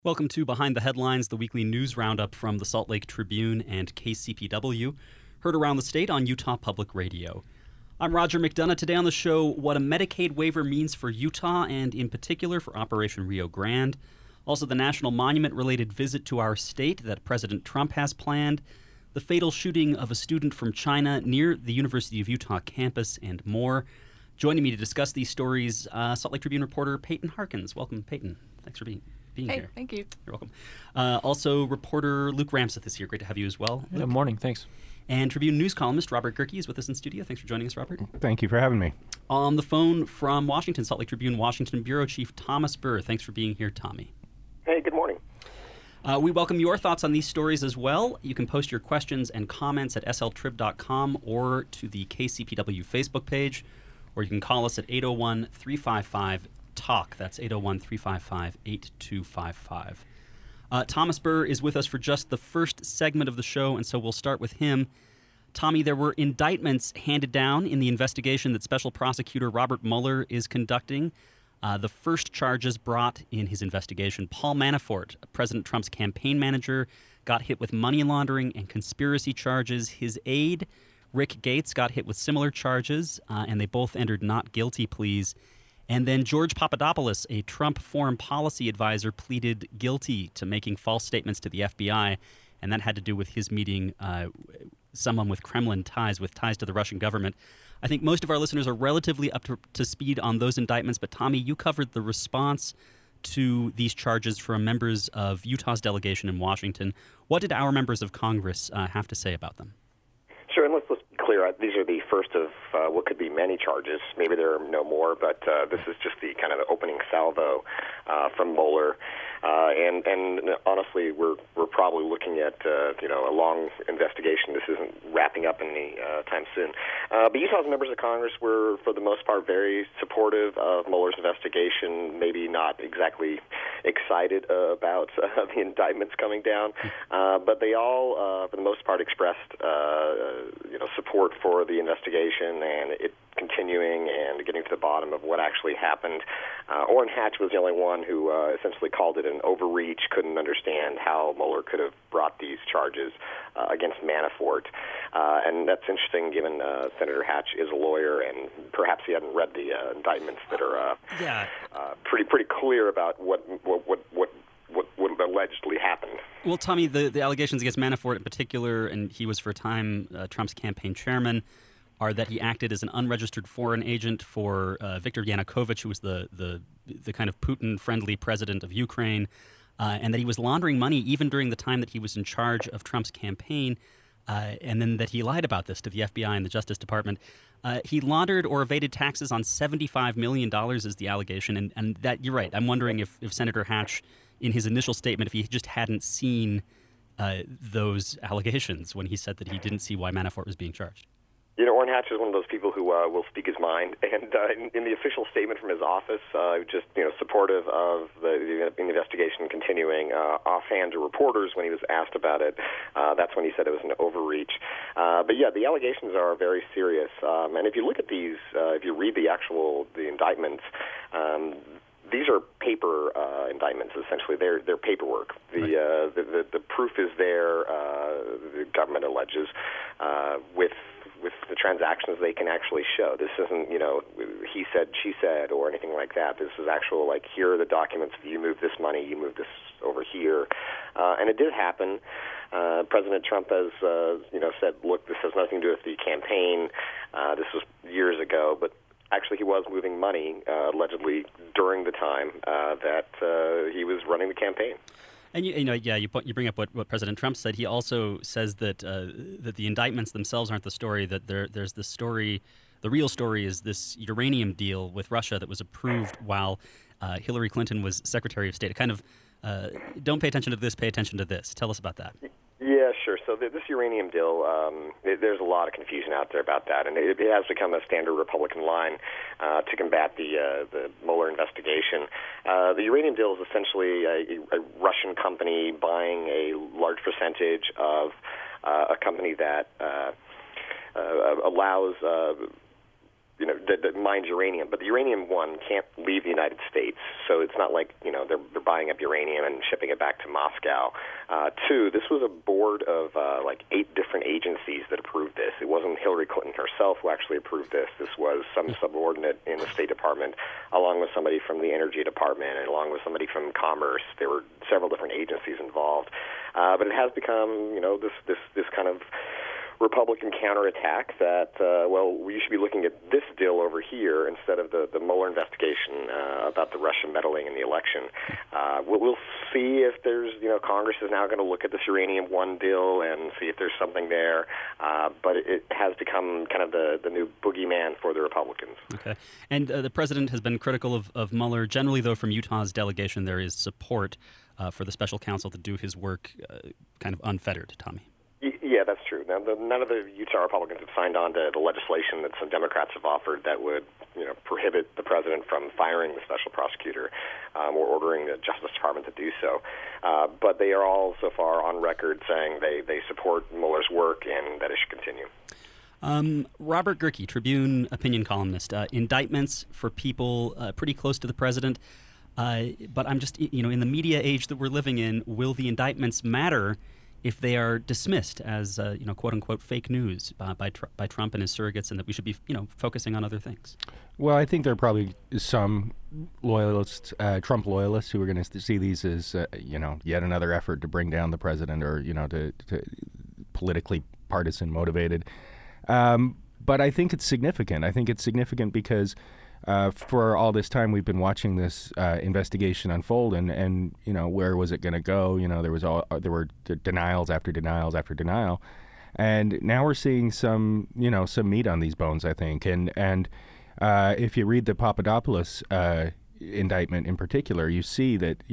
Welcome to Behind the Headlines, the weekly news roundup from the Salt Lake Tribune and KCPW, heard around the state on Utah Public Radio. I'm Roger McDonough. Today on the show, what a Medicaid waiver means for Utah and in particular for Operation Rio Grande. Also, the national monument-related visit to our state that President Trump has planned, the fatal shooting of a student from China near the University of Utah campus, and more. Joining me to discuss these stories, Salt Lake Tribune reporter Peyton Harkins. Welcome, Peyton. Thanks for being here. Thank you. You're welcome. Also, reporter Luke Ramseth is here. Great to have you as well. Good morning. Thanks. And Tribune news columnist Robert Gerke is with us in studio. Thanks for joining us, Robert. Thank you for having me. On the phone from Washington, Salt Lake Tribune, Washington Bureau Chief Thomas Burr. Thanks for being here, Tommy. Hey, good morning. We welcome your thoughts on these stories as well. You can post your questions and comments at sltrib.com or to the KCPW Facebook page, or you can call us at 801-355-TALK. That's 801-355-8255. Thomas Burr is with us for just the first segment of the show, and so we'll start with him. Tommy, there were indictments handed down in the investigation that Special Prosecutor Robert Mueller is conducting. The first charges brought in his investigation, Paul Manafort, President Trump's campaign manager, got hit with money laundering and conspiracy charges. His aide, Rick Gates, got hit with similar charges, and they both entered not guilty pleas. And then George Papadopoulos, a Trump foreign policy advisor, pleaded guilty to making false statements to the FBI, and that had to do with his meeting someone with Kremlin ties, with ties to the Russian government. I think most of our listeners are relatively up to speed on those indictments, but Tommy, you covered the response to these charges from members of Utah's delegation in Washington. What did our members of Congress have to say about them? Sure, and let's be clear. These are the first of what could be many charges. Maybe there are no more, but this is just the kind of the opening salvo from Mueller. And honestly, we're probably looking at a long investigation. This isn't wrapping up any time soon. But Utah's members of Congress were, for the most part, very supportive of Mueller's investigation. Maybe not exactly excited about the indictments coming down, but they all, for the most part, expressed support for the investigation and it continuing and getting to the bottom of what actually happened. Orrin Hatch was the only one who essentially called it an overreach, couldn't understand how Mueller could have brought these charges against Manafort. And that's interesting given Senator Hatch is a lawyer and perhaps he hadn't read the indictments that are pretty clear about what allegedly happened. Well, Tommy, the allegations against Manafort in particular, and he was for a time Trump's campaign chairman, are that he acted as an unregistered foreign agent for Viktor Yanukovych, who was the kind of Putin-friendly president of Ukraine, and that he was laundering money even during the time that he was in charge of Trump's campaign, and then that he lied about this to the FBI and the Justice Department. He laundered or evaded taxes on $75 million is the allegation, and that, you're right, I'm wondering if Senator Hatch, in his initial statement, if he just hadn't seen those allegations when he said that he didn't see why Manafort was being charged. Orrin Hatch is one of those people who will speak his mind, and in the official statement from his office, just supportive of the investigation continuing. Offhand to reporters, when he was asked about it, that's when he said it was an overreach. But yeah, the allegations are very serious, and if you look at these, if you read the indictments. These are paper indictments. Essentially, they're paperwork. The proof is there. The government alleges with the transactions they can actually show. This isn't he said, she said, or anything like that. This is actual here are the documents. You move this money, you move this over here, and it did happen. President Trump has said, look, this has nothing to do with the campaign. This was years ago, but actually, he was moving money, allegedly, during the time that he was running the campaign. And you bring up what President Trump said. He also says that that the indictments themselves aren't the story. That there's this story. The real story is this uranium deal with Russia that was approved while Hillary Clinton was Secretary of State. Kind of don't pay attention to this. Pay attention to this. Tell us about that. Yeah, sure. So this uranium deal, there's a lot of confusion out there about that, and it has become a standard Republican line to combat the Mueller investigation. The uranium deal is essentially a Russian company buying a large percentage of a company that allows that mines uranium, but the uranium one can't leave the United States, so it's not like they're buying up uranium and shipping it back to Moscow. Two, this was a board of like 8 different agencies that approved this. It wasn't Hillary Clinton herself who actually approved this. This was some subordinate in the State Department, along with somebody from the Energy Department and along with somebody from Commerce. There were several different agencies involved, but it has become this kind of Republican counterattack that, we should be looking at this deal over here instead of the Mueller investigation about the Russian meddling in the election. We'll see if there's, Congress is now going to look at this Uranium One deal and see if there's something there. But it has become kind of the new boogeyman for the Republicans. Okay. And the president has been critical of Mueller. Generally, though, from Utah's delegation, there is support for the special counsel to do his work kind of unfettered, Tommy. Yeah, that's true. Now, none of the Utah Republicans have signed on to the legislation that some Democrats have offered that would, prohibit the president from firing the special prosecutor or ordering the Justice Department to do so. But they are all so far on record saying they support Mueller's work and that it should continue. Robert Gehrke, Tribune opinion columnist, indictments for people pretty close to the president. But I'm just, in the media age that we're living in, will the indictments matter if they are dismissed as, quote unquote, fake news by Trump and his surrogates, and that we should be, focusing on other things? Well, I think there are probably some loyalists, Trump loyalists, who are going to see these as, yet another effort to bring down the president or, to politically partisan motivated. But I think it's significant. I think it's significant because for all this time we've been watching this investigation unfold, and where was it going to go? There were denials after denials after denial, and now we're seeing some meat on these bones, I think. And if you read the Papadopoulos indictment in particular, you see that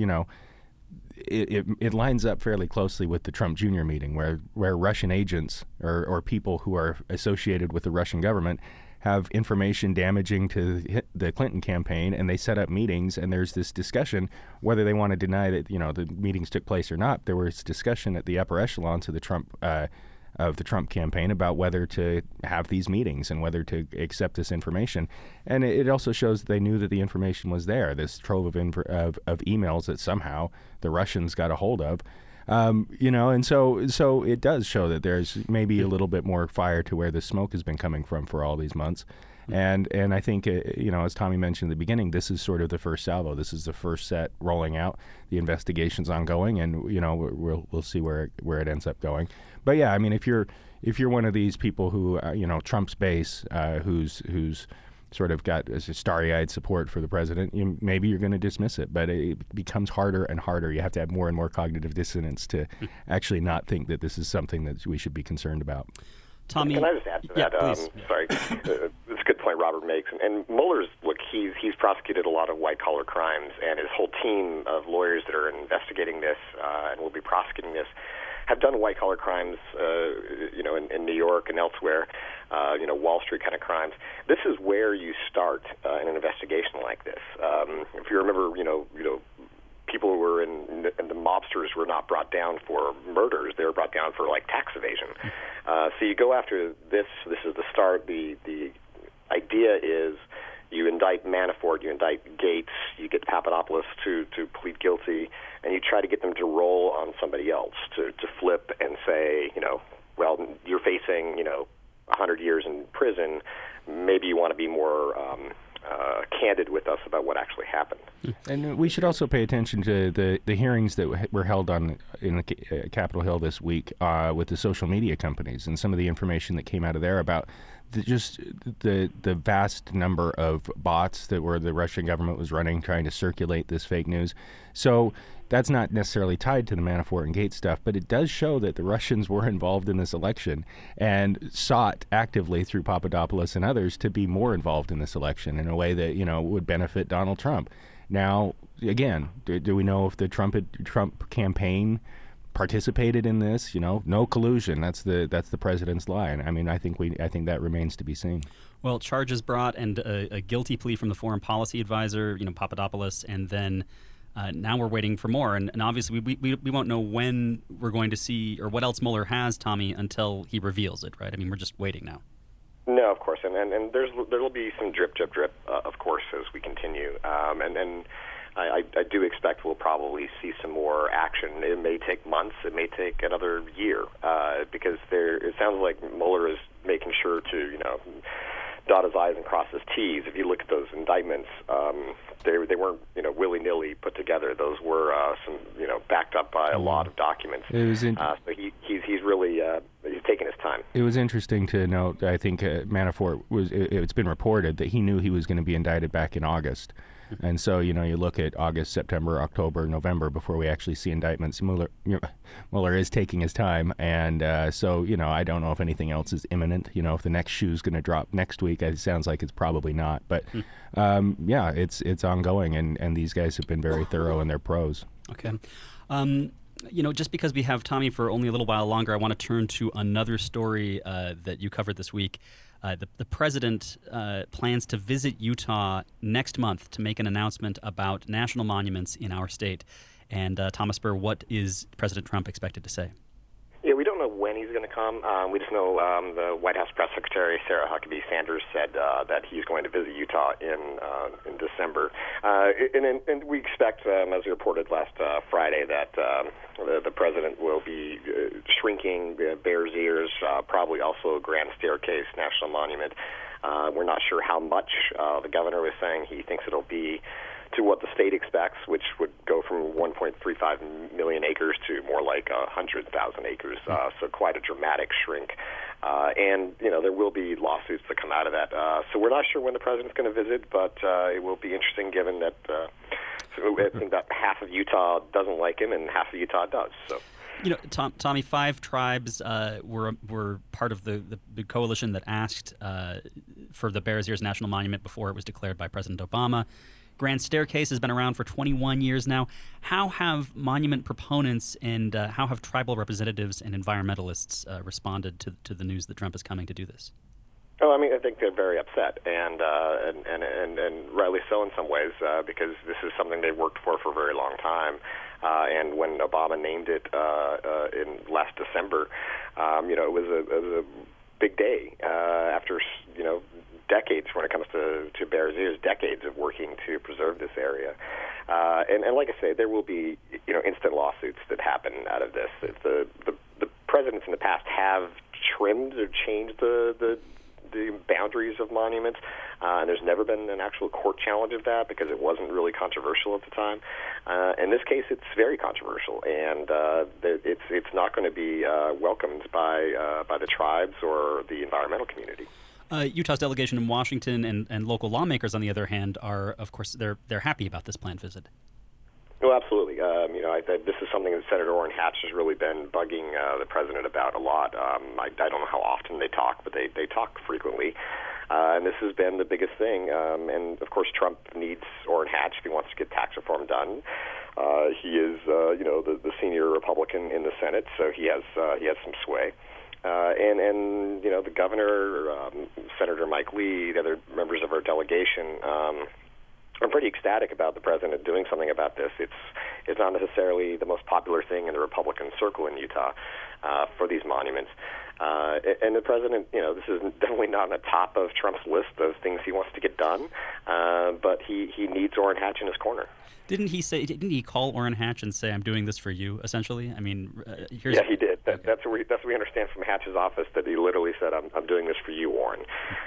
it lines up fairly closely with the Trump Jr. meeting, where Russian agents or people who are associated with the Russian government have information damaging to the Clinton campaign, and they set up meetings, and there's this discussion whether they want to deny that the meetings took place or not. There was discussion at the upper echelons of the Trump campaign about whether to have these meetings and whether to accept this information. And it also shows that they knew that the information was there, this trove of emails that somehow the Russians got a hold of. And so it does show that there's maybe a little bit more fire to where the smoke has been coming from for all these months. And I think, as Tommy mentioned at the beginning, this is sort of the first salvo. This is the first set rolling out. The investigation's ongoing, and, we'll see where it ends up going. But, yeah, I mean, if you're one of these people who, Trump's base, who's sort of got a starry-eyed support for the president, maybe you're going to dismiss it. But it becomes harder and harder. You have to have more and more cognitive dissonance to actually not think that this is something that we should be concerned about. Tommy, can I just add to that? Sorry, it's a good point Robert makes. And Mueller's, he's prosecuted a lot of white-collar crimes, and his whole team of lawyers that are investigating this and will be prosecuting this have done white-collar crimes, in New York and elsewhere, Wall Street kind of crimes. This is where you start in an investigation like this. If you remember, people who were in the mobsters were not brought down for murders; they were brought down for tax evasion. So you go after this. This is the start. The idea is you indict Manafort, you indict Gates, you get Papadopoulos to plead guilty, and you try to get them to roll on somebody else to flip and say, you're facing 100 years in prison. Maybe you want to be more candid with us about what actually happened. And we should also pay attention to the hearings that were held in Capitol Hill this week with the social media companies and some of the information that came out of there about the vast number of bots that the Russian government was running trying to circulate this fake news. So that's not necessarily tied to the Manafort and Gates stuff, but it does show that the Russians were involved in this election and sought actively through Papadopoulos and others to be more involved in this election in a way that would benefit Donald Trump. Now, again, do we know if the Trump campaign participated in this? No collusion. That's the president's line. I mean, I think that remains to be seen. Well, charges brought and a guilty plea from the foreign policy advisor, Papadopoulos, and then now we're waiting for more. And obviously we won't know when we're going to see or what else Mueller has, Tommy, until he reveals it, right? I mean, we're just waiting now. No, of course, and there will be some drip, of course, as we continue, and I do expect we'll probably see some more action. It may take months, it may take another year, because it sounds like Mueller is making sure to dot his I's and cross his T's. If you look at those indictments, they weren't willy-nilly put together. Those were some backed up by a lot of documents. It was so he's really he's taking his time. It was interesting to note. I think Manafort it's been reported that he knew he was going to be indicted back in August. And so, you look at August, September, October, November before we actually see indictments. Mueller is taking his time. And so, I don't know if anything else is imminent. If the next shoe's going to drop next week, it sounds like it's probably not. But, yeah, it's ongoing. And these guys have been very thorough in their prose. Okay. Just because we have Tommy for only a little while longer, I want to turn to another story that you covered this week. The president plans to visit Utah next month to make an announcement about national monuments in our state. And Thomas Burr, what is President Trump expected to say? Yeah, we don't know when he's going to come. We just know the White House press secretary, Sarah Huckabee Sanders, said that he's going to visit Utah in December. And we expect, as we reported last Friday, that the president will be shrinking Bears Ears, probably also Grand Staircase National Monument. We're not sure how much. The governor was saying he thinks it'll be to what the state expects, which would go from 1.35 million acres to more like 100,000 acres. So quite a dramatic shrink. And, there will be lawsuits that come out of that. So we're not sure when the president's going to visit, but it will be interesting given that I think that half of Utah doesn't like him and half of Utah does. So. Tommy, 5 tribes were part of the coalition that asked for the Bears Ears National Monument before it was declared by President Obama. Grand Staircase has been around for 21 years now. How have monument proponents and how have tribal representatives and environmentalists responded to the news that Trump is coming to do this? Oh, I think they're very upset, and rightly so in some ways, because this is something they've worked for a very long time. And when Obama named it in last December, it was a big day after decades when it comes to Bears Ears, decades of working to preserve this area. And like I say, there will be instant lawsuits that happen out of this. The presidents in the past have trimmed or changed the boundaries of monuments, and there's never been an actual court challenge of that because it wasn't really controversial at the time. In this case, it's very controversial, and it's not going to be welcomed by the tribes or the environmental community. Utah's delegation in Washington and local lawmakers, on the other hand, are, of course, they're happy about this planned visit. Oh, absolutely. This is something that Senator Orrin Hatch has really been bugging the president about a lot. I don't know how often they talk, but they talk frequently. And this has been the biggest thing. And, of course, Trump needs Orrin Hatch if he wants to get tax reform done. He is, the senior Republican in the Senate, so he has some sway. And the governor, Senator Mike Lee, the other members of our delegation, I'm pretty ecstatic about the president doing something about this. It's not necessarily the most popular thing in the Republican circle in Utah for these monuments. And the president, this is definitely not on the top of Trump's list of things he wants to get done, but he needs Orrin Hatch in his corner. Didn't he call Orrin Hatch and say, "I'm doing this for you"? Essentially, I mean, yeah, he did. That's what we understand from Hatch's office, that he literally said, "I'm doing this for you, Orrin."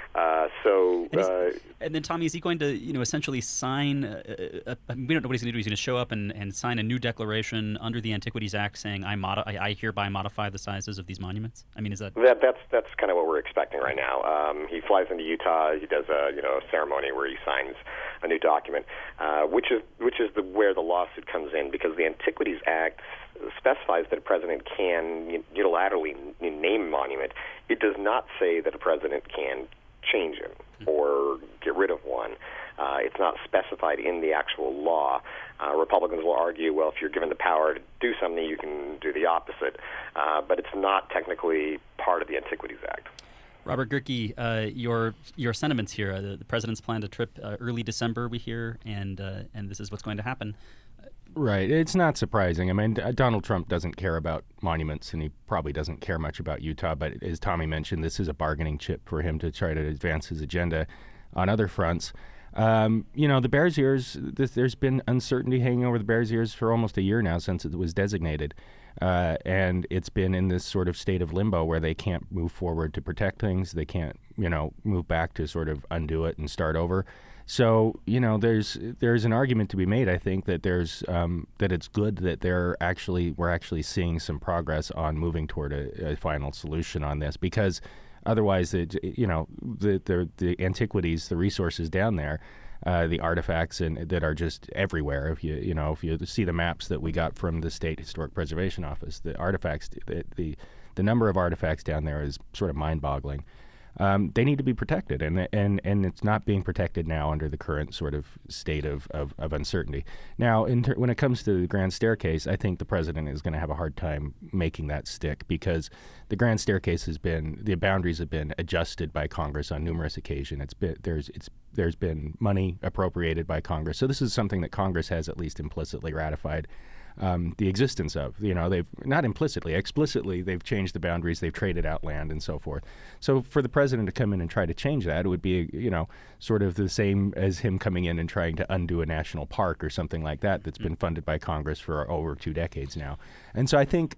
And then Tommy, is he going to essentially sign? We don't know what he's going to do. He's going to show up and sign a new declaration under the Antiquities Act, saying, "I hereby modify the sizes of these monuments." I mean, is that that's kind of what we're expecting right now? He flies into Utah. He does a ceremony where he signs a new document, which is where the lawsuit comes in, because the Antiquities Act specifies that a president can unilaterally name a monument. It does not say that a president can change it or get rid of one. It's not specified in the actual law. Republicans will argue, well, if you're given the power to do something, you can do the opposite. But it's not technically part of the Antiquities Act. Robert Gehrke, your sentiments here. The president's planned a trip early December, we hear, and this is what's going to happen. Right. It's not surprising. I mean, Donald Trump doesn't care about monuments, and he probably doesn't care much about Utah. But as Tommy mentioned, this is a bargaining chip for him to try to advance his agenda on other fronts. The Bears Ears, there's been uncertainty hanging over the Bears Ears for almost a year now since it was designated. And it's been in this sort of state of limbo where they can't move forward to protect things. They can't, move back to sort of undo it and start over. So, there's an argument to be made, I think, that that it's good that we're actually seeing some progress on moving toward a final solution on this, because otherwise, the antiquities, the resources down there, the artifacts that are just everywhere. If you see the maps that we got from the State Historic Preservation Office, the artifacts, the number of artifacts down there is sort of mind-boggling. They need to be protected, and it's not being protected now under the current sort of state of uncertainty. Now, when it comes to the Grand Staircase, I think the president is going to have a hard time making that stick, because the Grand Staircase the boundaries have been adjusted by Congress on numerous occasions. There's been money appropriated by Congress, so this is something that Congress has at least implicitly ratified the existence of. They've not implicitly, explicitly, they've changed the boundaries, they've traded out land and so forth. So for the president to come in and try to change that, it would be, sort of the same as him coming in and trying to undo a national park or something like that that's been funded by Congress for over 2 decades now. And so I think,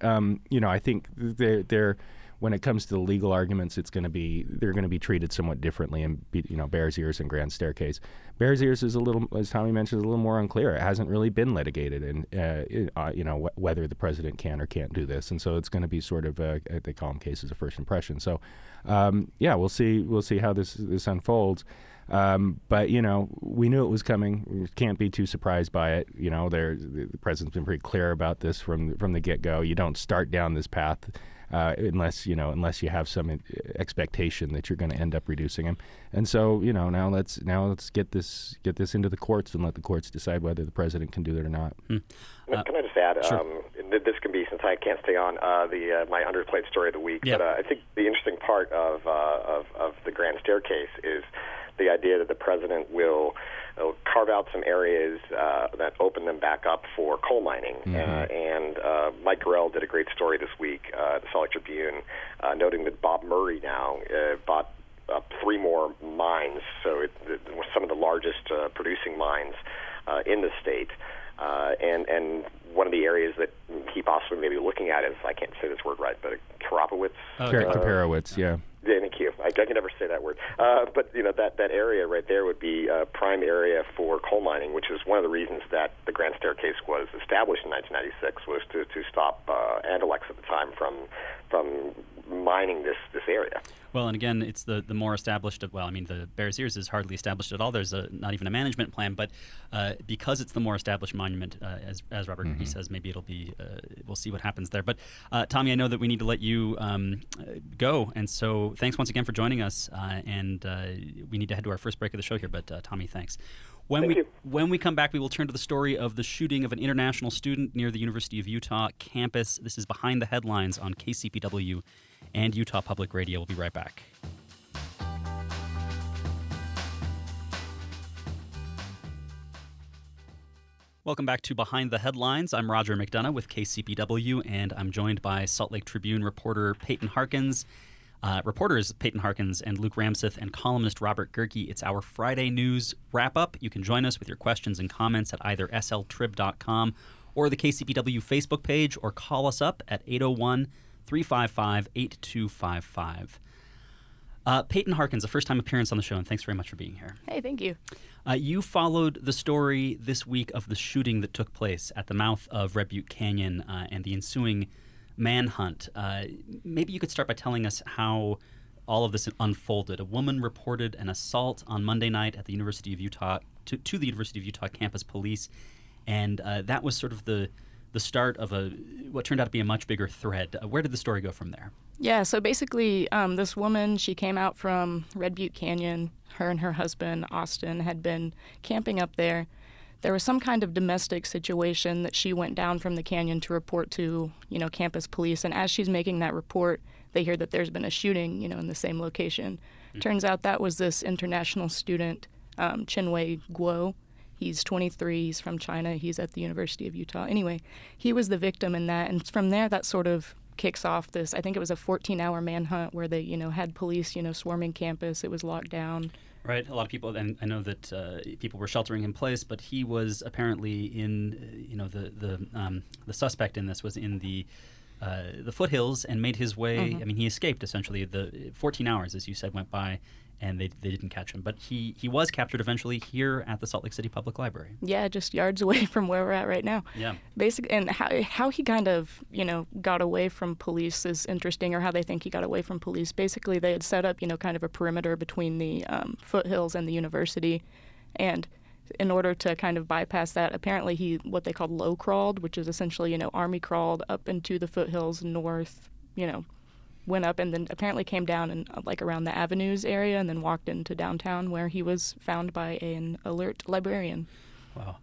they're when it comes to the legal arguments, they're going to be treated somewhat differently in Bears Ears and Grand Staircase. Bears Ears is a little, as Tommy mentioned, a little more unclear. It hasn't really been litigated, and whether the president can or can't do this, and so it's going to be sort of they call them cases of first impression. So, we'll see how this unfolds. But we knew it was coming. We can't be too surprised by it. The president's been pretty clear about this from the get-go. You don't start down this path unless you have some expectation that you're going to end up reducing him. And so now let's get this into the courts and let the courts decide whether the president can do that or not. Can I just add? Sure. This can be, since I can't stay on my underplayed story of the week. Yeah. But I think the interesting part of the Grand Staircase is the idea that the president will carve out some areas that open them back up for coal mining. And Mike Gorell did a great story this week at the Salt Lake Tribune, noting that Bob Murray now bought up 3 more mines, so some of the largest producing mines in the state. And one of the areas that he possibly may be looking at is, I can't say this word right, but Karopowitz. Karopowitz, yeah. Thank you. I can never say that word. But that area right there would be a prime area for coal mining, which is one of the reasons that the Grand Staircase was established in 1996, was to stop Andalex at the time from mining this area. Well, and again, it's the more established the Bears Ears is hardly established at all. There's not even a management plan, but because it's the more established monument, as Robert he says, maybe it'll be, we'll see what happens there. But Tommy, I know that we need to let you go, and so thanks once again for joining us, and we need to head to our first break of the show here, but Tommy, thanks. When we come back, we will turn to the story of the shooting of an international student near the University of Utah campus. This is Behind the Headlines on KCPW and Utah Public Radio. We'll be right back. Welcome back to Behind the Headlines. I'm Roger McDonough with KCPW, and I'm joined by Salt Lake Tribune reporter Peyton Harkins. Reporters Peyton Harkins and Luke Ramseth, and columnist Robert Gerke. It's our Friday news wrap-up. You can join us with your questions and comments at either sltrib.com or the KCPW Facebook page, or call us up at 801-355-8255. Peyton Harkins, a first-time appearance on the show, and thanks very much for being here. Hey, thank you. You followed the story this week of the shooting that took place at the mouth of Red Butte Canyon and the ensuing manhunt. Maybe you could start by telling us how all of this unfolded. A woman reported an assault on Monday night at the University of Utah to the University of Utah campus police, and that was sort of the start of what turned out to be a much bigger thread. Where did the story go from there? Yeah, so basically this woman, she came out from Red Butte Canyon. Her and her husband, Austin, had been camping up there. There was some kind of domestic situation that she went down from the canyon to report to, campus police. And as she's making that report, they hear that there's been a shooting, in the same location. Mm-hmm. Turns out that was this international student, Chinwe Guo. He's 23. He's from China. He's at the University of Utah. Anyway, he was the victim in that. And from there, that sort of kicks off this, I think it was a 14-hour manhunt where they, had police, swarming campus. It was locked down. Right. A lot of people, and I know that people were sheltering in place, but he was apparently in, the suspect in this was in the foothills and made his way. Mm-hmm. I mean, he escaped essentially. The 14 hours, as you said, went by, and they didn't catch him. But he was captured eventually here at the Salt Lake City Public Library. Yeah, just yards away from where we're at right now. Yeah. Basically, and how he kind of, got away from police is interesting, or how they think he got away from police. Basically, they had set up, kind of a perimeter between the foothills and the university, and in order to kind of bypass that, apparently he, what they called low crawled, which is essentially, army crawled up into the foothills north, went up and then apparently came down and like around the Avenues area and then walked into downtown where he was found by an alert librarian. Wow.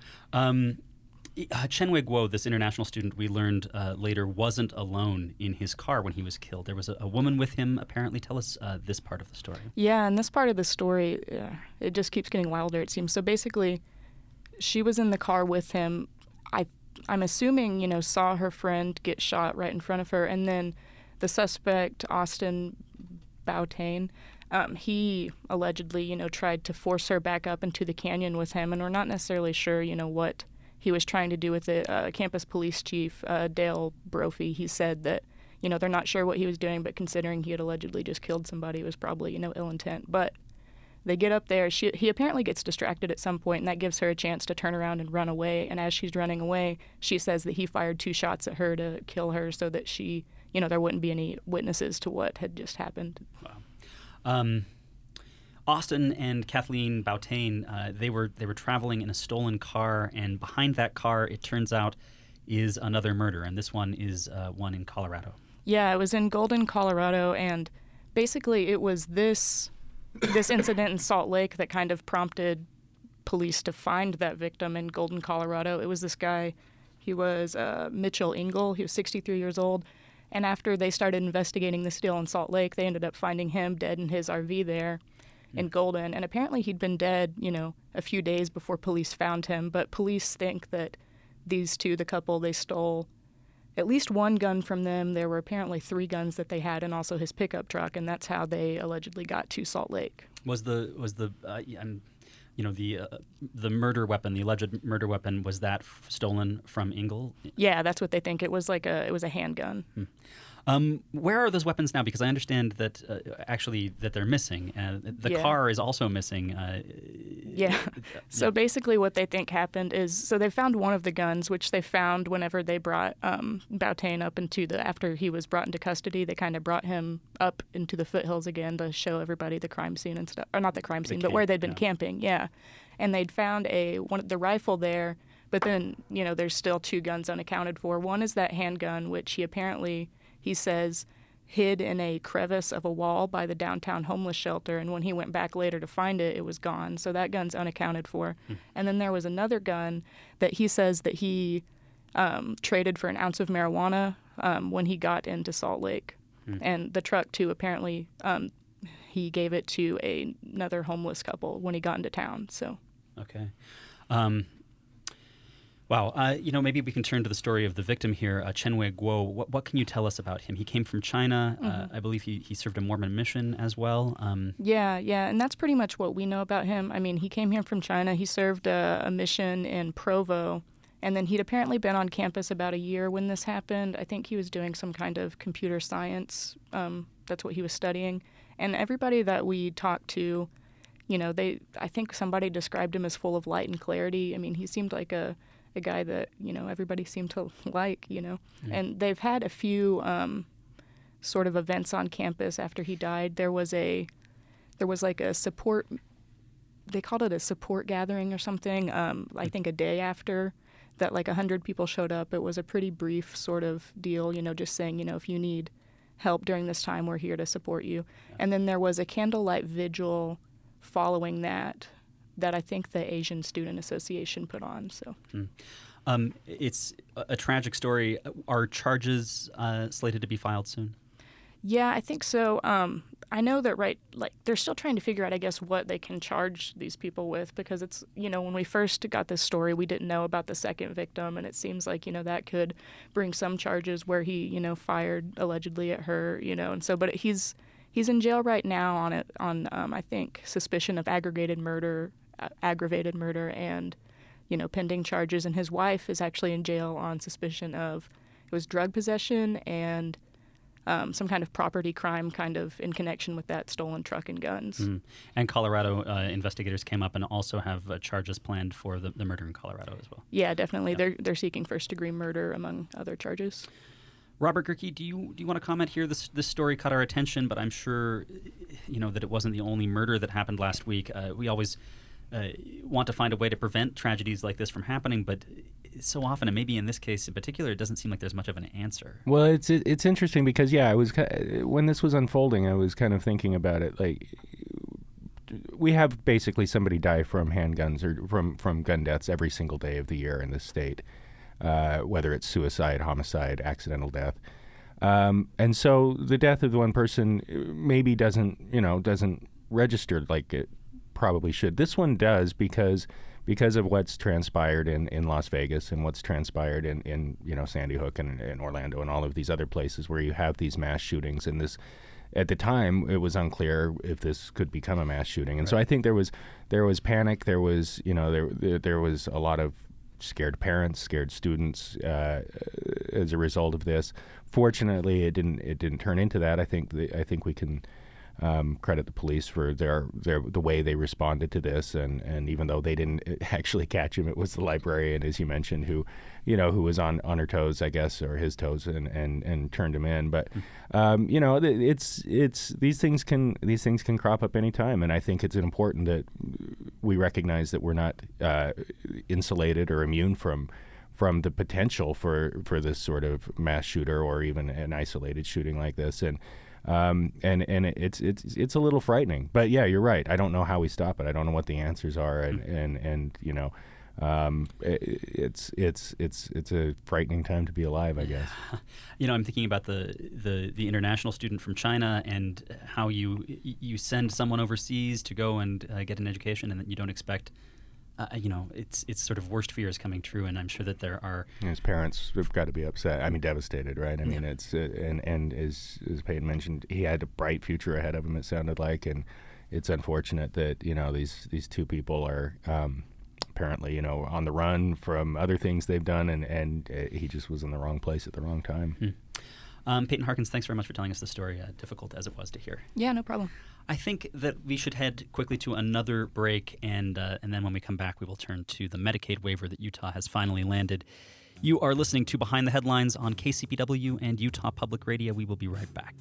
Chenwei Guo, this international student we learned later, wasn't alone in his car when he was killed. There was a woman with him, apparently. Tell us this part of the story. Yeah, and this part of the story, it just keeps getting wilder, it seems. So basically, she was in the car with him. I'm assuming, saw her friend get shot right in front of her, and then the suspect, Austin Bautane, he allegedly, tried to force her back up into the canyon with him, and we're not necessarily sure, what he was trying to do with it. Campus police chief Dale Brophy, he said that, they're not sure what he was doing, but considering he had allegedly just killed somebody, it was probably, ill intent. But they get up there. He apparently gets distracted at some point, and that gives her a chance to turn around and run away. And as she's running away, she says that he fired 2 shots at her to kill her so that she, there wouldn't be any witnesses to what had just happened. Wow. Austin and Kathleen Bautane, they were traveling in a stolen car, and behind that car, it turns out, is another murder, and this one is one in Colorado. Yeah, it was in Golden, Colorado, and basically it was this incident in Salt Lake that kind of prompted police to find that victim in Golden, Colorado. It was this guy. He was Mitchell Engel. He was 63 years old. And after they started investigating this deal in Salt Lake, they ended up finding him dead in his RV there in Golden. And apparently he'd been dead, a few days before police found him. But police think that these two, the couple, they stole at least one gun from them. There were apparently 3 guns that they had, and also his pickup truck, and that's how they allegedly got to Salt Lake. Was the murder weapon, the alleged murder weapon, was that stolen from Engel? Yeah, that's what they think. It was it was a handgun. Where are those weapons now? Because I understand that actually that they're missing. The car is also missing. So basically what they think happened is, so they found one of the guns, which they found whenever they brought Bautane up after he was brought into custody. They kind of brought him up into the foothills again to show everybody the crime scene and stuff. Or not the crime scene, but where they'd been camping, yeah. And they'd found the rifle there, but then, there's still 2 guns unaccounted for. One is that handgun, which he says, hid in a crevice of a wall by the downtown homeless shelter, and when he went back later to find it, it was gone. So that gun's unaccounted for. And then there was another gun that he says that he traded for an ounce of marijuana when he got into Salt Lake. And the truck, too, apparently he gave it to another homeless couple when he got into town. So. Okay. Wow. Maybe we can turn to the story of the victim here, Chenwei Guo. What can you tell us about him? He came from China. I believe he served a Mormon mission as well. Yeah, and that's pretty much what we know about him. I mean, he came here from China. He served a mission in Provo, and then he'd apparently been on campus about a year when this happened. I think he was doing some kind of computer science. That's what he was studying. And everybody that we talked to, I think somebody described him as full of light and clarity. I mean, he seemed like a guy that, everybody seemed to like, And they've had a few sort of events on campus after he died. There was like a support, they called it a support gathering or something, I think a day after that, like 100 people showed up. It was a pretty brief sort of deal, just saying, if you need help during this time, we're here to support you. Yeah. And then there was a candlelight vigil following that I think the Asian Student Association put on. So, it's a tragic story. Are charges slated to be filed soon? Yeah, I think so. I know that they're still trying to figure out, I guess, what they can charge these people with, because it's, when we first got this story, we didn't know about the second victim, and it seems like, that could bring some charges where he, fired allegedly at her, and so, but he's in jail right now on I think suspicion of aggravated murder and, pending charges, and his wife is actually in jail on suspicion of it was drug possession and some kind of property crime kind of in connection with that stolen truck and guns. Mm. And Colorado investigators came up and also have charges planned for the murder in Colorado as well. Yeah, definitely. Yeah. They're seeking first-degree murder among other charges. Robert Gehrke, do you want to comment here? This story caught our attention, but I'm sure that it wasn't the only murder that happened last week. We always want to find a way to prevent tragedies like this from happening, but so often, and maybe in this case in particular, it doesn't seem like there's much of an answer. Well, it's interesting because I was when this was unfolding, I was kind of thinking about it. Like, we have basically somebody die from handguns or from gun deaths every single day of the year in this state, whether it's suicide, homicide, accidental death. And so the death of the one person maybe doesn't register like it probably should. This one does because of what's transpired in Las Vegas and what's transpired in Sandy Hook and Orlando and all of these other places where you have these mass shootings. And this, at the time, it was unclear if this could become a mass shooting. And so I think there was panic. There was there was a lot of scared parents, scared students as a result of this. Fortunately, it didn't turn into that. I think we can credit the police for the way they responded to this, and even though they didn't actually catch him, it was the librarian, as you mentioned, who was on her toes, I guess, or his toes, and turned him in. But it's these things can crop up anytime, and I think it's important that we recognize that we're not insulated or immune from the potential for this sort of mass shooter or even an isolated shooting like this, and it's a little frightening. But yeah, you're right. I don't know how we stop it. I don't know what the answers are, and it's a frightening time to be alive, I guess. I'm thinking about the international student from China and how you send someone overseas to go and get an education, and that you don't expect. It's sort of worst fears coming true, and I'm sure that there are. His parents have got to be upset. I mean, devastated, right? I mean, it's and as Peyton mentioned, he had a bright future ahead of him. It sounded like, and it's unfortunate that these two people are apparently on the run from other things they've done, and he just was in the wrong place at the wrong time. Peyton Harkins, thanks very much for telling us the story, difficult as it was to hear. Yeah, no problem. I think that we should head quickly to another break, and then when we come back, we will turn to the Medicaid waiver that Utah has finally landed. You are listening to Behind the Headlines on KCPW and Utah Public Radio. We will be right back.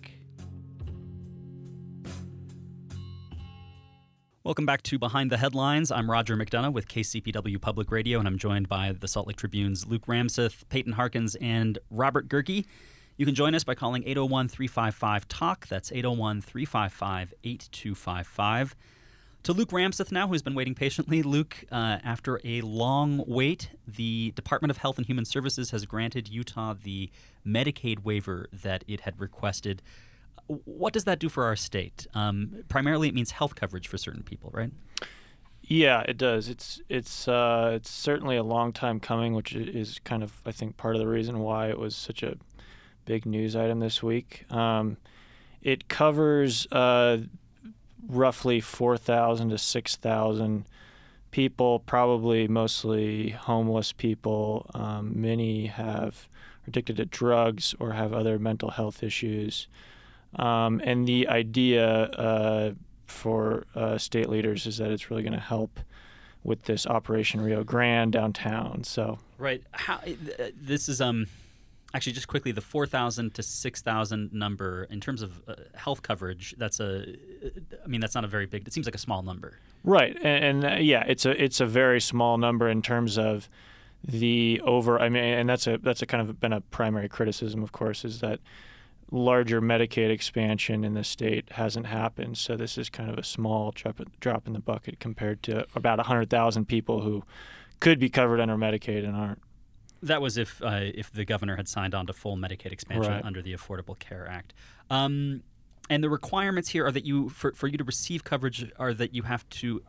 Welcome back to Behind the Headlines. I'm Roger McDonough with KCPW Public Radio, and I'm joined by the Salt Lake Tribune's Luke Ramseth, Peyton Harkins, and Robert Gehrke. You can join us by calling 801-355-TALK. That's 801-355-8255. To Luke Ramseth now, who's been waiting patiently. Luke, after a long wait, the Department of Health and Human Services has granted Utah the Medicaid waiver that it had requested. What does that do for our state? Primarily, it means health coverage for certain people, right? Yeah, it does. It's certainly a long time coming, which is kind of, I think, part of the reason why it was such a big news item this week. It covers roughly 4,000 to 6,000 people, probably mostly homeless people. Many are addicted to drugs or have other mental health issues. And the idea for state leaders is that it's really going to help with this Operation Rio Grande downtown. So right, this is actually just quickly the 4,000 to 6,000 number in terms of health coverage. That's not a very big. It seems like a small number. Right, and yeah, it's a very small number in terms of the over. I mean, and that's a kind of been a primary criticism, of course, is that larger Medicaid expansion in the state hasn't happened. So this is kind of a small drop in the bucket compared to about 100,000 people who could be covered under Medicaid and aren't. That was if the governor had signed on to full Medicaid expansion Right. under the Affordable Care Act. And the requirements here are that for you to receive coverage are that you have to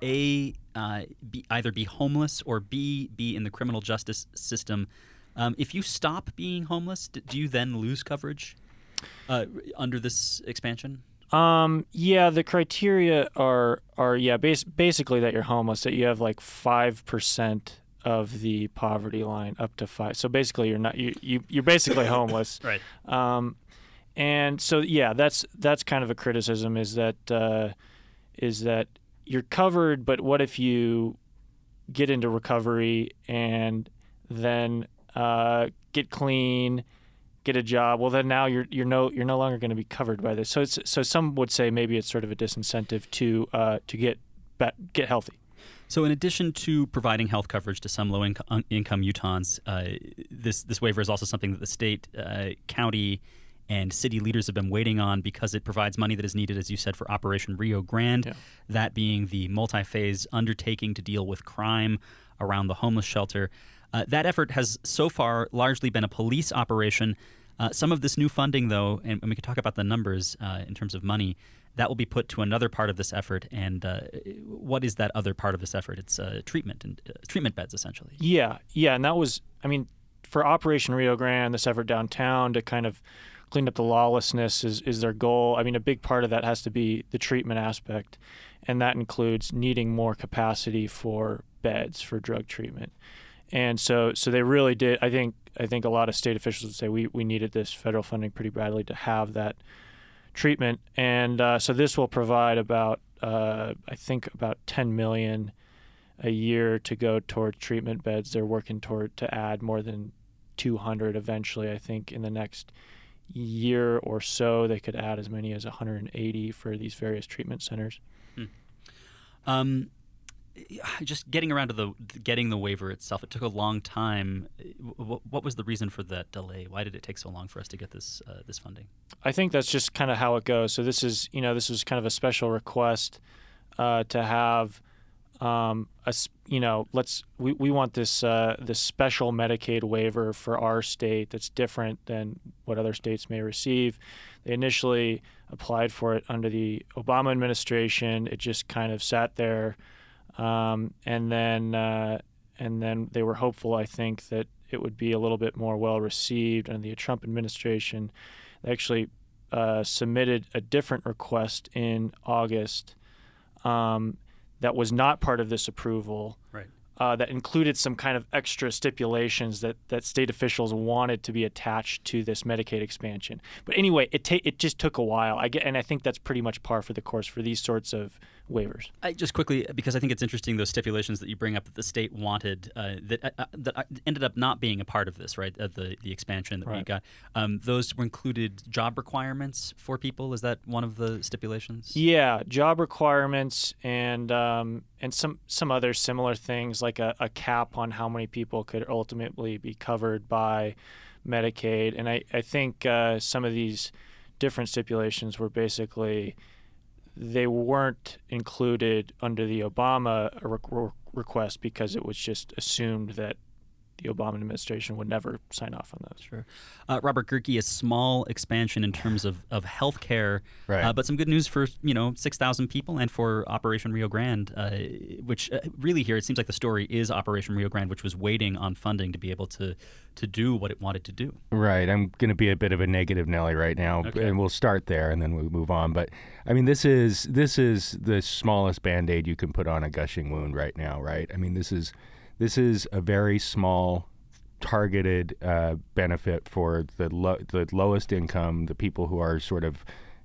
either be homeless or be in the criminal justice system. If you stop being homeless, do you then lose coverage under this expansion? Yeah, the criteria are basically that you're homeless, that you have like 5% of the poverty line up to 5. So basically, you're basically homeless. Right. And so yeah, that's kind of a criticism is that you're covered, but what if you get into recovery and then get clean, get a job? Well, then now you're no longer going to be covered by this. So some would say maybe it's sort of a disincentive to get healthy. So in addition to providing health coverage to some low-income Utahns, this waiver is also something that the state, county, and city leaders have been waiting on because it provides money that is needed, as you said, for Operation Rio Grande, that being the multi-phase undertaking to deal with crime around the homeless shelter. That effort has so far largely been a police operation. Some of this new funding, though, and we can talk about the numbers in terms of money, that will be put to another part of this effort. And what is that other part of this effort? It's treatment and treatment beds, essentially. Yeah, and that was, for Operation Rio Grande, this effort downtown to kind of clean up the lawlessness is their goal. A big part of that has to be the treatment aspect, and that includes needing more capacity for beds for drug treatment. And so they really did. I think a lot of state officials would say we needed this federal funding pretty badly to have that treatment. And so this will provide about $10 million a year to go toward treatment beds. They're working toward to add more than 200 eventually. I think in the next year or so they could add as many as 180 for these various treatment centers. Just getting around to getting the waiver itself, it took a long time. What was the reason for that delay? Why did it take so long for us to get this funding? I think that's just kind of how it goes. So this was kind of a special request to have we want this special Medicaid waiver for our state that's different than what other states may receive. They initially applied for it under the Obama administration. It just kind of sat there. And then they were hopeful, I think, that it would be a little bit more well received under the Trump administration. They actually submitted a different request in August that was not part of this approval. Right. That included some kind of extra stipulations that state officials wanted to be attached to this Medicaid expansion. But anyway, it just took a while. And I think that's pretty much par for the course for these sorts of waivers. Just quickly, because I think it's interesting, those stipulations that you bring up that the state wanted that ended up not being a part of this, right? The expansion that we got. Those were included job requirements for people. Is that one of the stipulations? Yeah, job requirements and some other similar things like a cap on how many people could ultimately be covered by Medicaid. And I think some of these different stipulations were basically they weren't included under the Obama request because it was just assumed that the Obama administration would never sign off on those. Sure. Robert Gehrke, a small expansion in terms of health care, right. But some good news for 6,000 people and for Operation Rio Grande, which really here it seems like the story is Operation Rio Grande, which was waiting on funding to be able to do what it wanted to do. Right. I'm going to be a bit of a negative Nelly right now, and we'll start there and then we'll move on. But this is the smallest Band-Aid you can put on a gushing wound right now, right? This is a very small, targeted benefit for the lowest income, the people who are sort of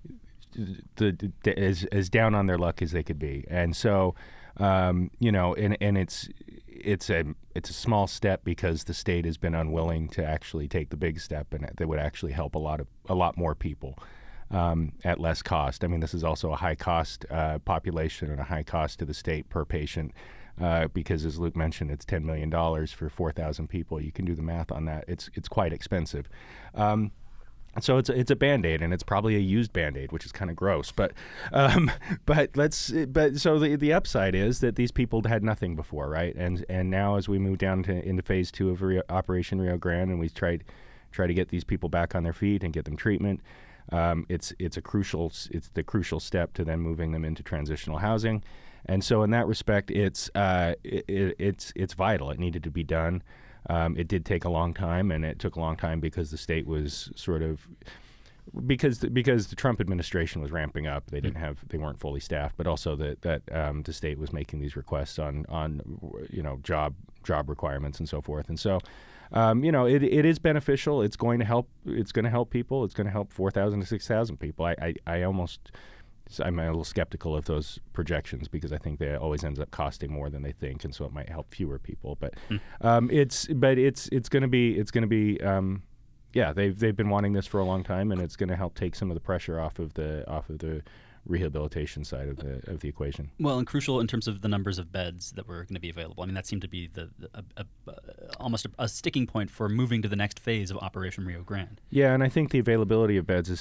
as down on their luck as they could be, and so and it's a small step because the state has been unwilling to actually take the big step, and that would actually help a lot more people at less cost. This is also a high cost population and a high cost to the state per patient. Because as Luke mentioned, it's $10 million for 4,000 people. You can do the math on that. It's quite expensive. So it's a Band-Aid, and it's probably a used Band-Aid, which is kind of gross. But so the upside is that these people had nothing before, right? And now as we move down into phase 2 of Operation Rio Grande, and we try to get these people back on their feet and get them treatment, it's the crucial step to then moving them into transitional housing. And so in that respect, it's vital. It needed to be done. It did take a long time, and it took a long time because the state was because the Trump administration was ramping up. They weren't fully staffed, but also that the state was making these requests on job requirements and so forth. And so it is beneficial. It's going to help. It's going to help people. It's going to help 4,000 to 6,000 people. I'm a little skeptical of those projections because I think that always ends up costing more than they think, and so it might help fewer people. But it's going to be they've been wanting this for a long time, and it's going to help take some of the pressure off of the rehabilitation side of the equation. Well, and crucial in terms of the numbers of beds that were going to be available. I mean, that seemed to be almost a sticking point for moving to the next phase of Operation Rio Grande. Yeah, and I think the availability of beds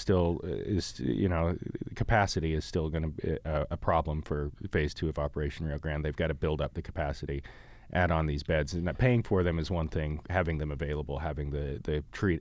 capacity is still going to be a problem for phase 2 of Operation Rio Grande. They've got to build up the capacity, add on these beds, and that paying for them is one thing. Having them available, having the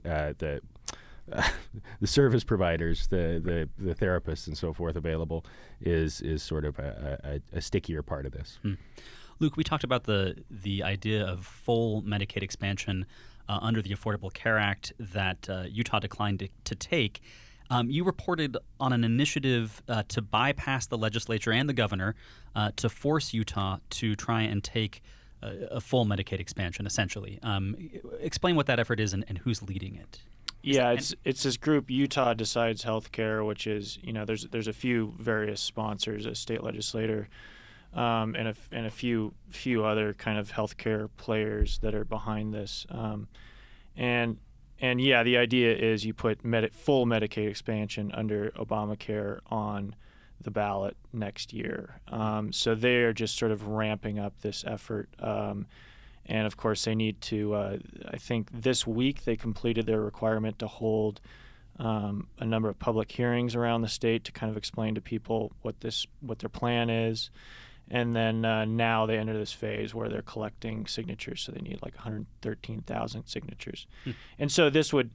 service providers, the therapists and so forth available is sort of a stickier part of this. Luke, we talked about the idea of full Medicaid expansion under the Affordable Care Act that Utah declined to take. You reported on an initiative to bypass the legislature and the governor to force Utah to try and take a full Medicaid expansion, essentially. Explain what that effort is and who's leading it. Yeah, it's this group, Utah Decides Healthcare, which is, there's a few various sponsors, a state legislator, and a few other kind of healthcare players that are behind this. And the idea is you put full Medicaid expansion under Obamacare on the ballot next year. So they are just sort of ramping up this effort. And, of course, they need to, I think this week they completed their requirement to hold a number of public hearings around the state to kind of explain to people what their plan is. And then now they enter this phase where they're collecting signatures. So they need like 113,000 signatures. And so this would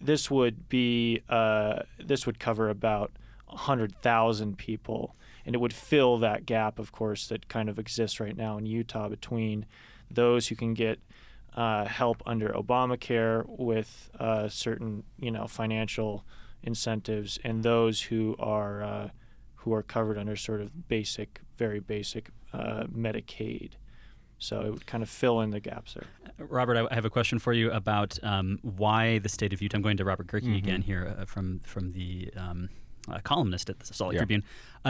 cover about 100,000 people. And it would fill that gap, of course, that kind of exists right now in Utah between those who can get help under Obamacare with certain, financial incentives, and those who are covered under sort of very basic Medicaid. So it would kind of fill in the gaps there. Robert, I have a question for you about why the state of Utah. I'm going to Robert Gerke again here from the columnist at the Salt Lake Tribune.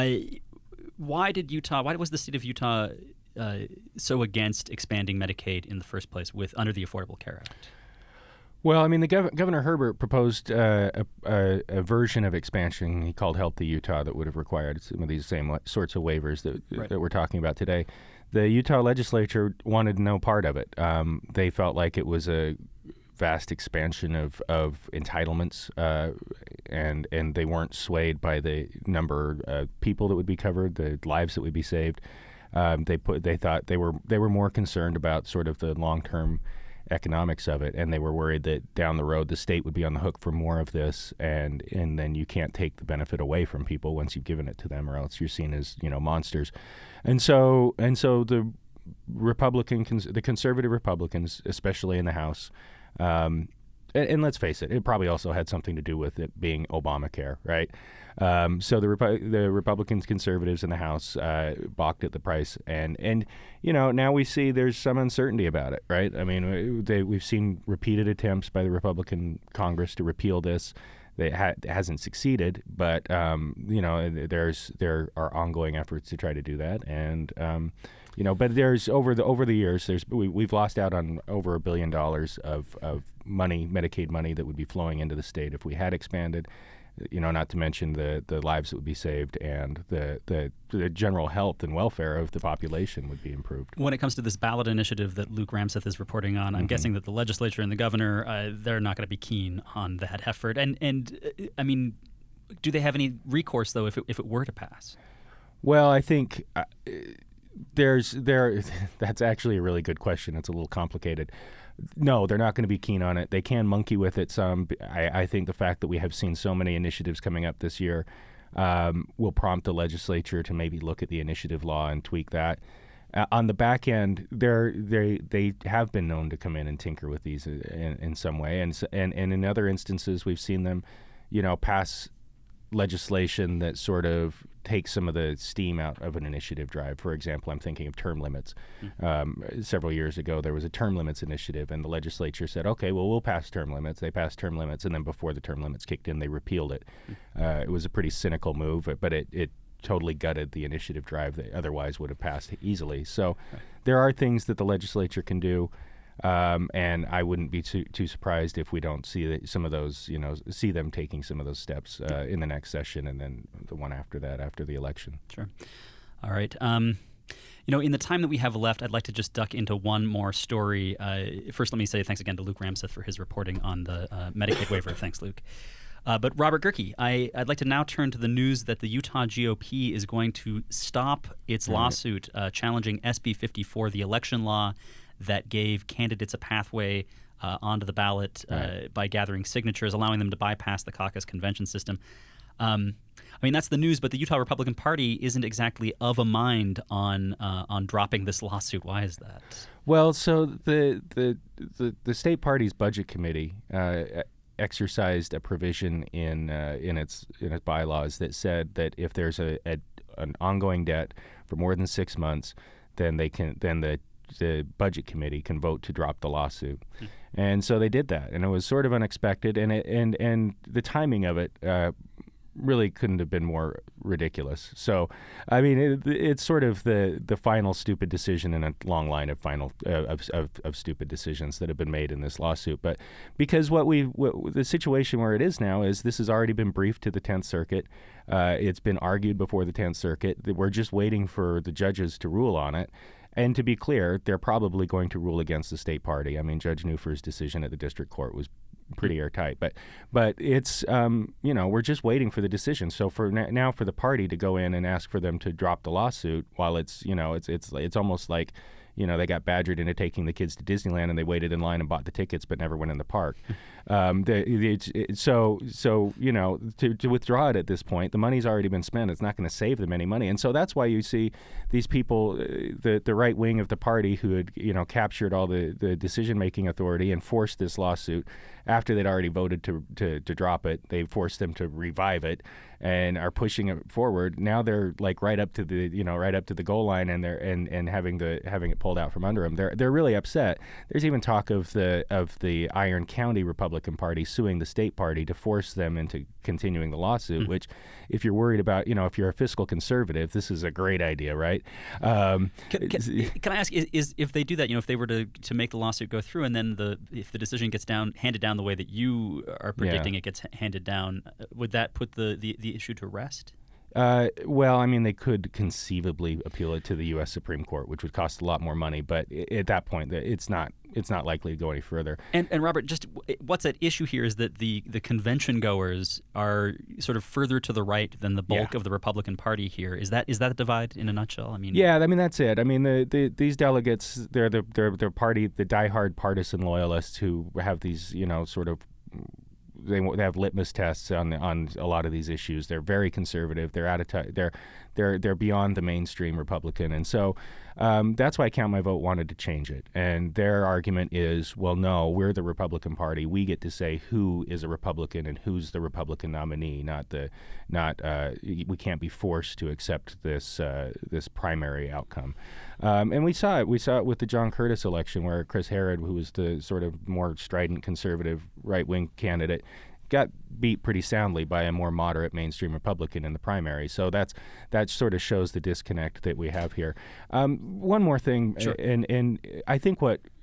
Why was the state of Utah so against expanding Medicaid in the first place under the Affordable Care Act? Well, I mean, the Governor Herbert proposed a version of expansion he called Healthy Utah that would have required some of these same sorts of waivers that we're talking about today. The Utah legislature wanted no part of it. They felt like it was a vast expansion of entitlements, and they weren't swayed by the number of people that would be covered, the lives that would be saved. They thought they were more concerned about sort of the long-term economics of it, and they were worried that down the road the state would be on the hook for more of this, and then you can't take the benefit away from people once you've given it to them, or else you're seen as monsters. And so the conservative Republicans, especially in the House, and let's face it, it probably also had something to do with it being Obamacare, right? So the Republicans, conservatives in the House balked at the price, and now we see there's some uncertainty about it, right? I mean, we've seen repeated attempts by the Republican Congress to repeal this. It hasn't succeeded, but there are ongoing efforts to try to do that, and but there's over the years we've lost out on over $1 billion of money, Medicaid money, that would be flowing into the state if we had expanded. not to mention the lives that would be saved and the general health and welfare of the population would be improved. When it comes to this ballot initiative that Luke Ramseth is reporting on, I'm guessing that the legislature and the governor, they're not going to be keen on that effort. And I mean, do they have any recourse, though, if it were to pass? Well, I think that's actually a really good question. It's a little complicated. No, they're not going to be keen on it. They can monkey with it some. I think the fact that we have seen so many initiatives coming up this year will prompt the legislature to maybe look at the initiative law and tweak that. On the back end, they have been known to come in and tinker with these in some way, and in other instances we've seen them, pass legislation that sort of takes some of the steam out of an initiative drive. For example, I'm thinking of term limits. Several years ago, there was a term limits initiative, and the legislature said, okay, well, we'll pass term limits. They passed term limits, and then before the term limits kicked in, they repealed it. It was a pretty cynical move, but it totally gutted the initiative drive that otherwise would have passed easily. So there are things that the legislature can do. And I wouldn't be too surprised if we don't see some of those, see them taking some of those steps in the next session and then the one after that, after the election. Sure. All right. In the time that we have left, I'd like to just duck into one more story. First, let me say thanks again to Luke Ramseth for his reporting on the Medicaid waiver. Thanks, Luke. But Robert Gehrke, I'd like to now turn to the news that the Utah GOP is going to stop its lawsuit challenging SB 54, the election law that gave candidates a pathway onto the ballot by gathering signatures, allowing them to bypass the caucus convention system. That's the news, but the Utah Republican Party isn't exactly of a mind on dropping this lawsuit. Why is that? Well, so the state party's budget committee exercised a provision in its bylaws that said that if there's an ongoing debt for more than 6 months, then the budget committee can vote to drop the lawsuit. And so they did that, and it was sort of unexpected, and the timing of it really couldn't have been more ridiculous. So, it's sort of the final stupid decision in a long line of of stupid decisions that have been made in this lawsuit. But because the situation where it is now is this has already been briefed to the 10th Circuit. It's been argued before the 10th Circuit. We're just waiting for the judges to rule on it. And to be clear, they're probably going to rule against the state party. Judge Newfer's decision at the district court was pretty airtight. But it's, we're just waiting for the decision. So for now, for the party to go in and ask for them to drop the lawsuit while it's almost like, they got badgered into taking the kids to Disneyland and they waited in line and bought the tickets but never went in the park. So to withdraw it at this point, the money's already been spent. It's not going to save them any money. And so that's why you see these people, the right wing of the party who had, captured all the decision-making authority and forced this lawsuit after they'd already voted to drop it. They forced them to revive it and are pushing it forward. Now they're like right up to the goal line, and they're and having it pulled out from under them. They're really upset. There's even talk of the Iron County Republican Party suing the state party to force them into continuing the lawsuit. Which, if you're worried about, if you're a fiscal conservative, this is a great idea, right? Can I ask, is if they do that, if they were to make the lawsuit go through, and then if the decision gets handed down the way that you are predicting it gets handed down, would that put the issue to rest? Well, they could conceivably appeal it to the U.S. Supreme Court, which would cost a lot more money. But at that point, it's not likely to go any further. And Robert, just what's at issue here is that the convention goers are sort of further to the right than the bulk of the Republican Party here. Is that a divide in a nutshell? That's it. These delegates, they're party, the diehard partisan loyalists who have these, sort of. They have litmus tests on a lot of these issues. They're very conservative. They're beyond the mainstream Republican, and so that's why Count My Vote wanted to change it. And their argument is, well, no, we're the Republican Party. We get to say who is a Republican and who's the Republican nominee. We can't be forced to accept this primary outcome. And we saw it with the John Curtis election, where Chris Herrod, who was the sort of more strident conservative right-wing candidate, got beat pretty soundly by a more moderate mainstream Republican in the primary. So that sort of shows the disconnect that we have here. One more thing, sure. and I think what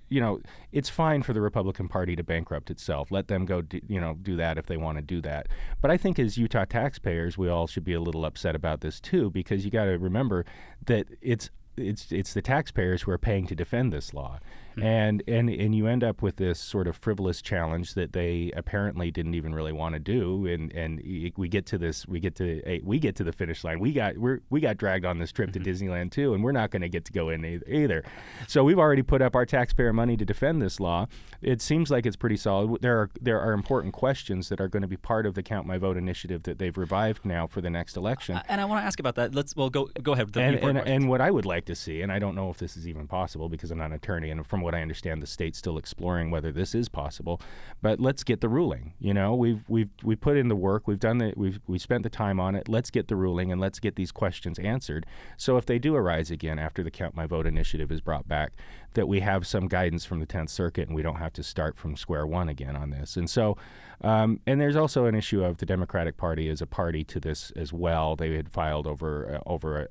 it's fine for the Republican Party to bankrupt itself. Let them go, do that if they want to do that. But I think as Utah taxpayers, we all should be a little upset about this too, because you got to remember that it's the taxpayers who are paying to defend this law. And you end up with this sort of frivolous challenge that they apparently didn't even really want to do, and we get to the finish line. We got dragged on this trip to Disneyland too, and we're not going to get to go in either. So we've already put up our taxpayer money to defend this law. It seems like it's pretty solid. There are important questions that are going to be part of the Count My Vote initiative that they've revived now for the next election. And I want to ask about that. Go ahead. And what I would like to see, and I don't know if this is even possible because I'm not an attorney, and from what I understand, the state's still exploring whether this is possible. But let's get the ruling. We've put in the work. We've spent the time on it. Let's get the ruling and let's get these questions answered. So if they do arise again after the Count My Vote initiative is brought back, that we have some guidance from the 10th Circuit and we don't have to start from square one again on this. And so, and there's also an issue of the Democratic Party as a party to this as well. They had filed over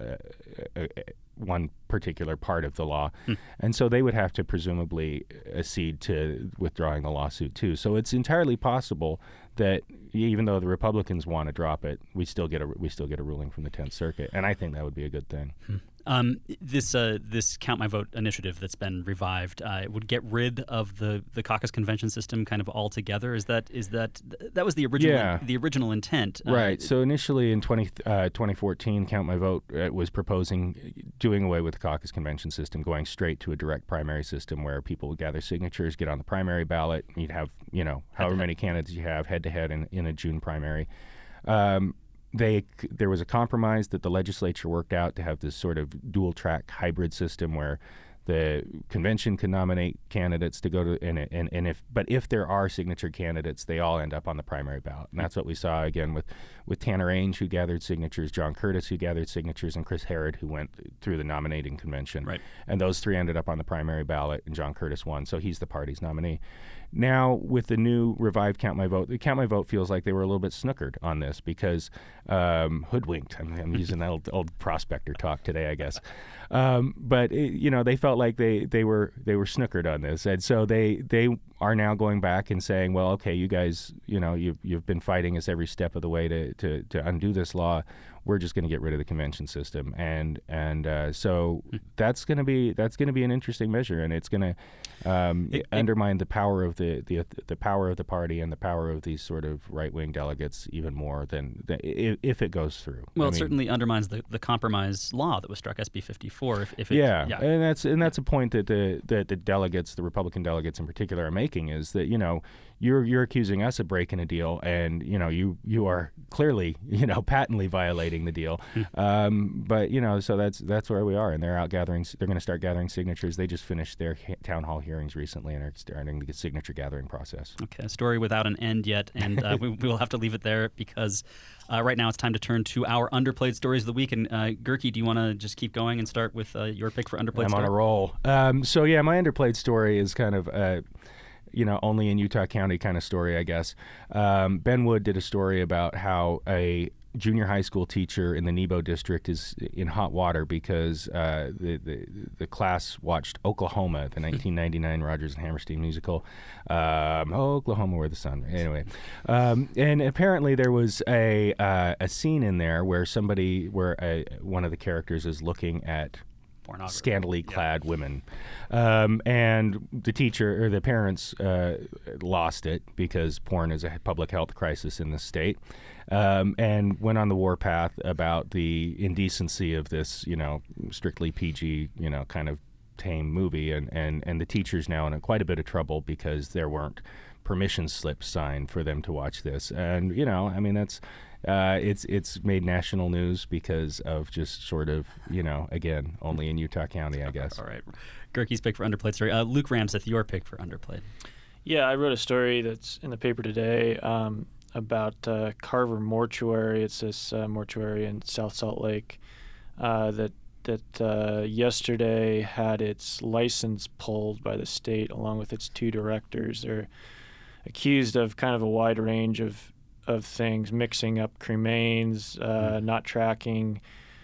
one particular part of the law. And so they would have to presumably accede to withdrawing the lawsuit too. So it's entirely possible that even though the Republicans want to drop it, we still get a ruling from the 10th Circuit, and I think that would be a good thing. This Count My Vote initiative that's been revived would get rid of the caucus convention system kind of altogether. That was the original intent, right? So initially in 2014, Count My Vote was proposing doing away with the caucus convention system, going straight to a direct primary system where people would gather signatures, get on the primary ballot. You'd have however many candidates you have head to head in a June primary. There was a compromise that the legislature worked out to have this sort of dual-track hybrid system where the convention can nominate candidates to go to, but if there are signature candidates, they all end up on the primary ballot, and that's what we saw again with Tanner Ainge, who gathered signatures, John Curtis, who gathered signatures, and Chris Herrod, who went through the nominating convention. Right. And those three ended up on the primary ballot, and John Curtis won, so he's the party's nominee. Now, with the new revived Count My Vote, the Count My Vote feels like they were a little bit snookered on this because hoodwinked. I'm using that old prospector talk today, I guess. But they felt like they were snookered on this, and so they are now going back and saying, well, okay, you guys, you've been fighting us every step of the way to undo this law. We're just going to get rid of the convention system, and so that's going to be an interesting measure, and it's going to undermine the power of the power of the party and the power of these sort of right-wing delegates even more than if it goes through. Well, it certainly undermines the compromise law that was struck, SB 54. And that's a point that the delegates, the Republican delegates in particular, are making, is that you're accusing us of breaking a deal, and you are clearly patently violating the deal. But so that's where we are, and they're out gathering. They're going to start gathering signatures. They just finished their town hall hearings recently and are starting the signature gathering process. Okay, a story without an end yet, and we will have to leave it there because right now it's time to turn to our underplayed stories of the week. And Gerke, do you want to just keep going and start with your pick for underplayed? I'm story? on a roll. My underplayed story is kind of only in Utah County kind of story, I guess. Ben Wood did a story about how a junior high school teacher in the Nebo district is in hot water because the class watched Oklahoma, the 1999 Rodgers and Hammerstein musical. Oklahoma, where the sun. Anyway, and apparently there was a scene in there where one of the characters is looking at scantily clad women, and the teacher or the parents lost it because porn is a public health crisis in the state, and went on the warpath about the indecency of this strictly PG kind of tame movie, and the teacher's now in quite a bit of trouble because there weren't permission slips signed for them to watch this, and that's it's made national news because of just sort of again only in Utah County, I guess. All right, Gerke's pick for underplayed story. Luke Ramseth, your pick for underplayed. Yeah, I wrote a story that's in the paper today about Carver Mortuary. It's this mortuary in South Salt Lake that yesterday had its license pulled by the state along with its two directors. They're accused of kind of a wide range of things, mixing up cremains, not tracking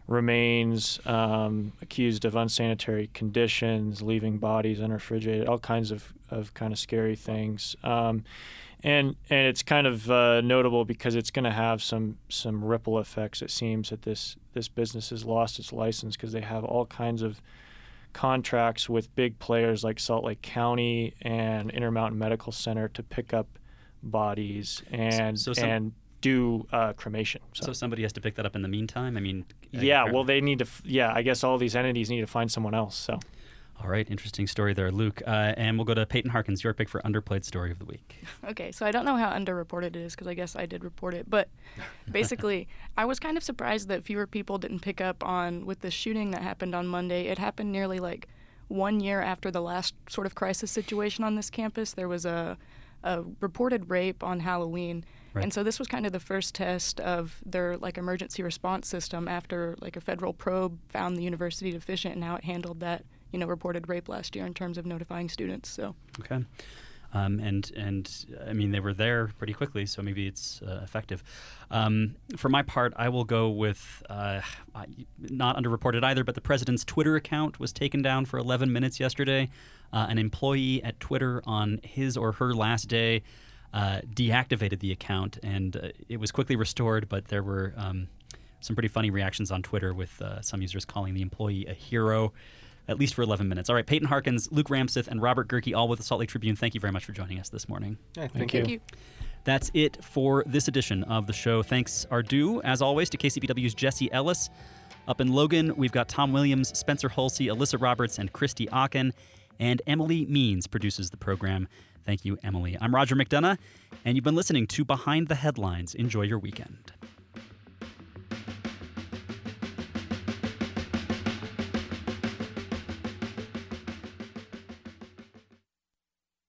remains, accused of unsanitary conditions, leaving bodies unrefrigerated, all kinds of kind of scary things. And it's kind of notable because it's going to have some ripple effects. It seems that this business has lost its license because they have all kinds of contracts with big players like Salt Lake County and Intermountain Medical Center to pick up bodies and do cremation. So somebody has to pick that up in the meantime? I mean... well, they need to... I guess all these entities need to find someone else, so... All right, interesting story there, Luke. And we'll go to Peyton Harkins, your pick for Underplayed Story of the Week. Okay, so I don't know how underreported it is because I guess I did report it. But basically, I was kind of surprised that fewer people didn't pick up on, with the shooting that happened on Monday, it happened nearly 1 year after the last sort of crisis situation on this campus. There was a reported rape on Halloween. Right. And so this was kind of the first test of their emergency response system after a federal probe found the university deficient and how it handled that reported rape last year in terms of notifying students. So okay, and I mean they were there pretty quickly, so maybe it's effective. For my part, I will go with not underreported either, but the president's Twitter account was taken down for 11 minutes yesterday. An employee at Twitter on his or her last day deactivated the account, and it was quickly restored. But there were some pretty funny reactions on Twitter with some users calling the employee a hero. At least for 11 minutes. All right, Peyton Harkins, Luke Ramseth, and Robert Gerke, all with the Salt Lake Tribune. Thank you very much for joining us this morning. Yeah, Thank you. thank you. That's it for this edition of the show. Thanks are due, as always, to KCPW's Jesse Ellis. Up in Logan, we've got Tom Williams, Spencer Hulsey, Alyssa Roberts, and Christy Aachen. And Emily Means produces the program. Thank you, Emily. I'm Roger McDonough, and you've been listening to Behind the Headlines. Enjoy your weekend.